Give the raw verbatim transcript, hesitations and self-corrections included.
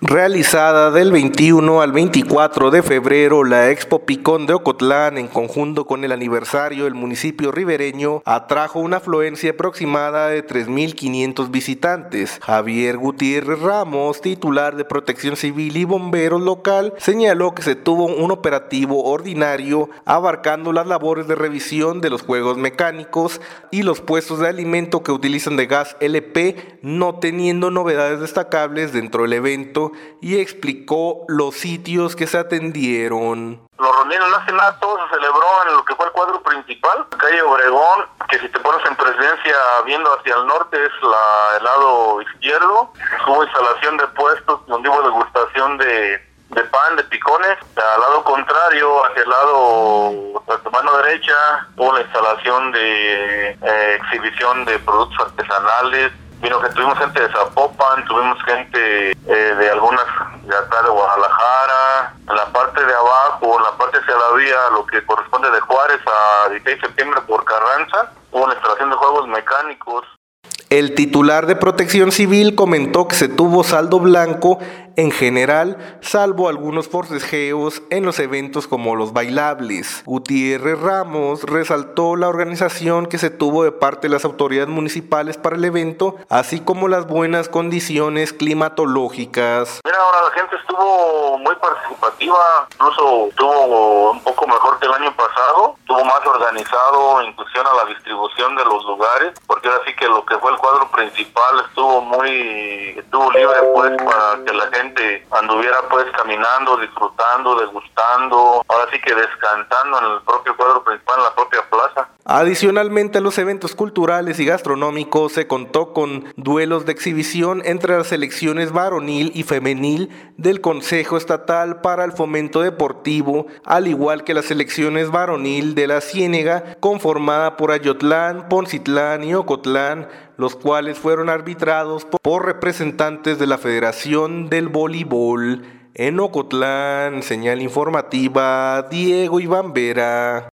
Realizada del veintiuno al veinticuatro de febrero, la Expo Picón de Ocotlán, en conjunto con el aniversario del municipio ribereño, atrajo una afluencia aproximada de tres mil quinientos visitantes. Javier Gutiérrez Ramos, titular de Protección Civil y Bomberos local, señaló que se tuvo un operativo ordinario abarcando las labores de revisión de los juegos mecánicos y los puestos de alimento que utilizan de gas L P, no teniendo novedades destacables dentro del evento, y explicó los sitios que se atendieron. Nos reunieron hace nada, todo se celebró en lo que fue el cuadro principal, calle Obregón, que si te pones en presidencia viendo hacia el norte es la, el lado izquierdo. Hubo instalación de puestos donde hubo degustación de, de pan, de picones. Al lado contrario, hacia el lado, a tu mano derecha, hubo la instalación de eh, exhibición de productos artesanales. Vino que tuvimos gente de Zapopan, tuvimos gente eh, de algunas de acá de Guadalajara. En la parte de abajo, en la parte hacia la vía, lo que corresponde de Juárez a dieciséis de septiembre por Carranza, hubo una instalación de juegos mecánicos. El titular de Protección Civil comentó que se tuvo saldo blanco en general, salvo algunos forcejeos en los eventos como los bailables. Gutiérrez Ramos resaltó la organización que se tuvo de parte de las autoridades municipales para el evento, así como las buenas condiciones climatológicas. Mira, ahora la gente estuvo muy participativa, incluso estuvo un poco mejor que el año pasado, estuvo más organizado, inclusión a la distribución de los lugares, porque ahora sí que lo que fue el cuadro principal estuvo muy, estuvo libre pues para que la gente anduviera pues caminando, disfrutando, degustando, ahora sí que descansando en el propio cuadro principal, en la propia plaza. Adicionalmente a los eventos culturales y gastronómicos se contó con duelos de exhibición entre las selecciones varonil y femenil del Consejo Estatal para el Fomento Deportivo, al igual que las selecciones varonil de la Ciénega, conformada por Ayotlán, Poncitlán y Ocotlán, los cuales fueron arbitrados por representantes de la Federación del Voleibol. En Ocotlán, señal informativa, Diego Iván Vera.